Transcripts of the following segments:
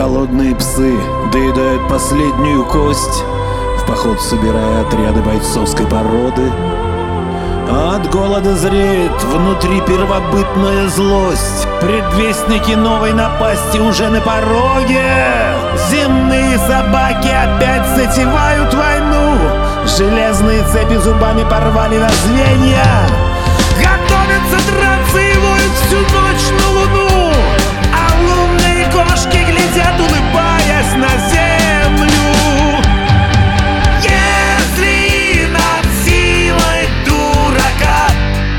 голодные псы доедают последнюю кость, в поход собирая отряды бойцовской породы. От голода зреет внутри первобытная злость. Предвестники новой напасти уже на пороге. Земные собаки опять затевают войну. Железные цепи зубами порвали на звенья. Готовятся драться и воют всю ночь на луну. А лунные кошки глядят, улыбаясь на землю. Если над силой дурака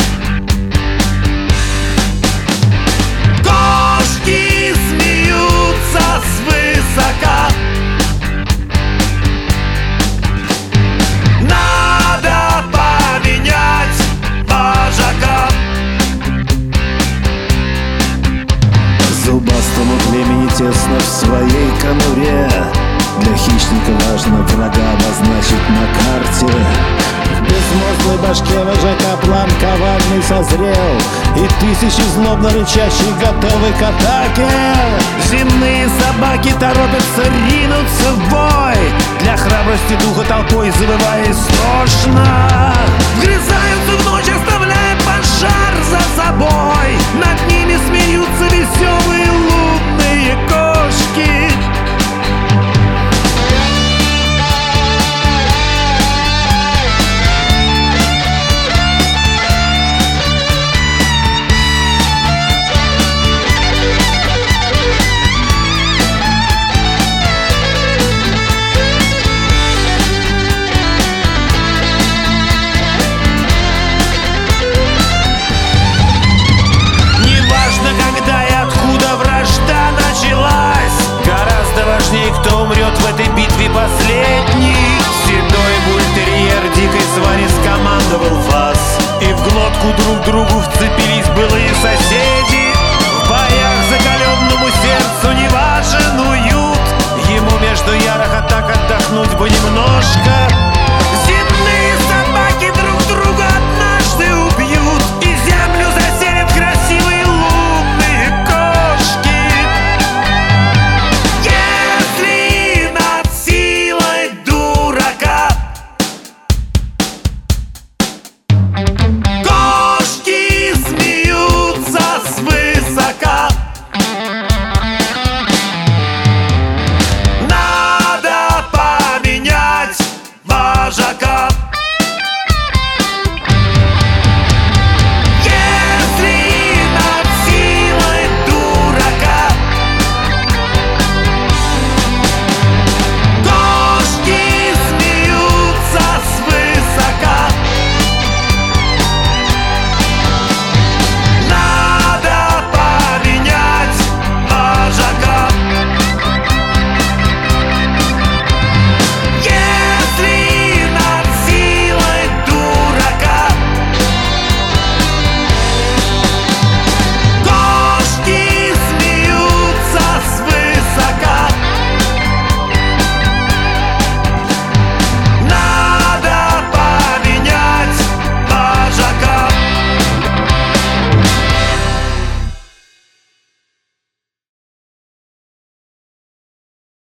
кошки смеются свысока, надо поменять вожака. Зубастому племени тесно в своей конуре. Для хищника важно врага обозначить на карте. В безмозглой башке вожака план коварный созрел, и тысячи злобно рычащих готовы к атаке. Земные собаки торопятся ринуться в бой, для храбрости духа толпой завывая истошно. Вгрызаются в ночь, оставляя пожар за собой. Над ними смеются веселые лунные кошки. Кто умрет в этой битве последний? Седой бультерьер дикой свари скомандовал вас, и в глотку друг другу